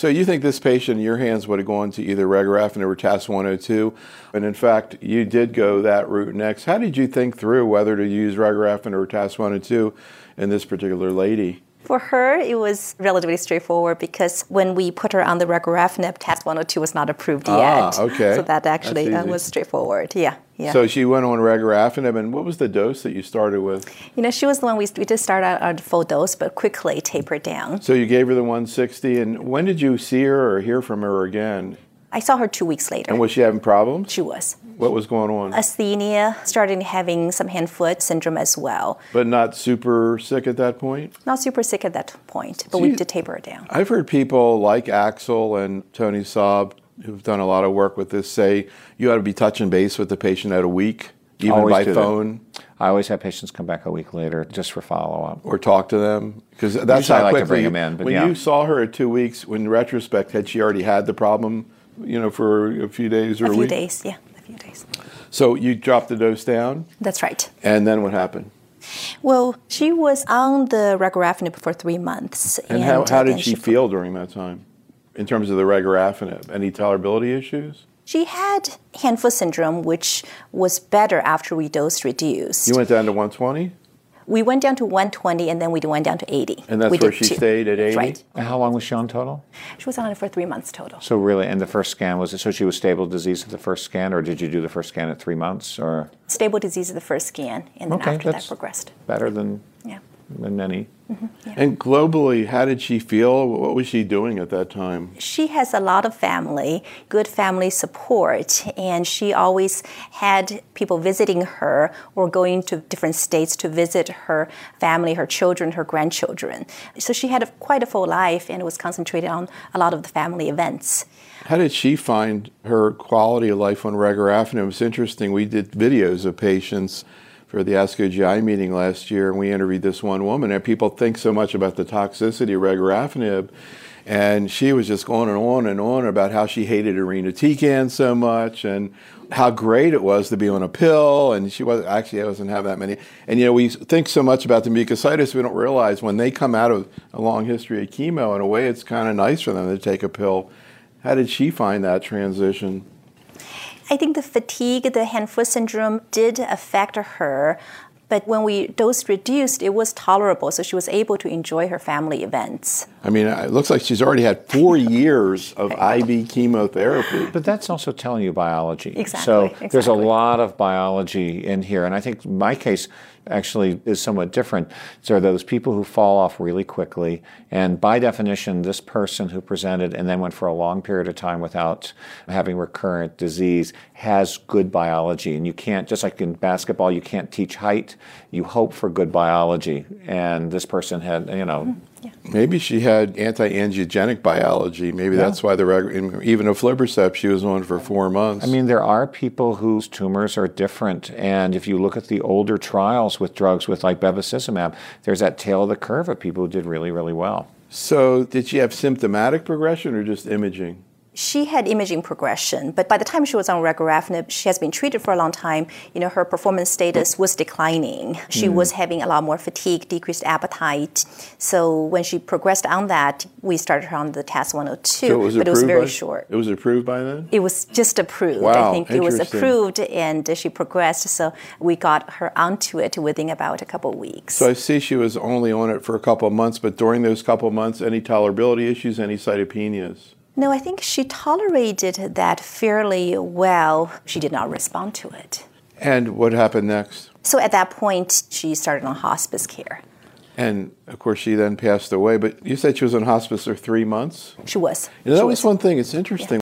So you think this patient in your hands would have gone to either regorafenib or TAS-102, and in fact, you did go that route next. How did you think through whether to use regorafenib or TAS-102 in this particular lady? For her, it was relatively straightforward because when we put her on the regorafenib, TAS-102 was not approved yet. Okay. So that actually was straightforward. Yeah. So she went on regorafenib, and what was the dose that you started with? She was the one we did start out at full dose, but quickly tapered down. So you gave her the 160, and when did you see her or hear from her again? I saw her 2 weeks later. And was she having problems? She was. What was going on? Asthenia, started having some hand-foot syndrome as well. But not super sick at that point? Not super sick at that point, but we did taper her down. I've heard people like Axel and Tony Saab, who've done a lot of work with this, say you ought to be touching base with the patient at a week, even by phone. I always have patients come back a week later just for follow-up. Or talk to them, because that's Usually how I like quickly to bring them in. But when you saw her at 2 weeks, in retrospect, had she already had the problem, for a few days or a week? A few days, yeah, a few days. So you dropped the dose down? That's right. And then what happened? Well, she was on the regorafenib for 3 months. And how did she feel during that time in terms of the regorafenib? Any tolerability issues? She had hand-foot syndrome, which was better after we dose reduced. You went down to 120? We went down to 120, and then we went down to 80. And that's where she stayed at 80? Right. And how long was she on total? She was on it for 3 months total. So really, and the first scan, so she was stable disease at the first scan, or did you do the first scan at 3 months? Or stable disease at the first scan, and then after that progressed. Better than many. Mm-hmm, yeah. And globally, how did she feel? What was she doing at that time? She has a lot of family, good family support, and she always had people visiting her or going to different states to visit her family, her children, her grandchildren. So she had quite a full life and was concentrated on a lot of the family events. How did she find her quality of life on regorafenib? It was interesting. We did videos of patients for the ASCO GI meeting last year, and we interviewed this one woman, and people think so much about the toxicity of regorafenib, and she was just going on and on about how she hated irinotecan so much, and how great it was to be on a pill, and she doesn't have that many. And we think so much about the mucositis, we don't realize when they come out of a long history of chemo, in a way it's kind of nice for them to take a pill. How did she find that transition? I think the fatigue, the hand-foot syndrome did affect her, but when we dose reduced, it was tolerable, so she was able to enjoy her family events. I mean, it looks like she's already had 4 years of IV chemotherapy. But that's also telling you biology. Exactly. So there's a lot of biology in here, and I think my case actually is somewhat different. So those people who fall off really quickly, and by definition, this person who presented and then went for a long period of time without having recurrent disease has good biology. And you can't, just like in basketball, you can't teach height. You hope for good biology. And this person had, Maybe she had anti-angiogenic biology. Maybe that's why even aflibercept she was on for 4 months. I mean, there are people whose tumors are different, and if you look at the older trials with drugs with like bevacizumab, there's that tail of the curve of people who did really, really well. So did she have symptomatic progression or just imaging? She had imaging progression, but by the time she was on regorafenib, she has been treated for a long time. Her performance status was declining. She was having a lot more fatigue, decreased appetite. So when she progressed on that, we started her on the TAS-102, but it was very short. It was approved by then? It was just approved. Wow, I think it was approved, and she progressed, so we got her onto it within about a couple of weeks. So I see she was only on it for a couple of months, but during those couple of months, any tolerability issues, any cytopenias? No, I think she tolerated that fairly well. She did not respond to it. And what happened next? So at that point, she started on hospice care. And, of course, she then passed away. But you said she was on hospice for 3 months? She was. That was one thing. It's interesting.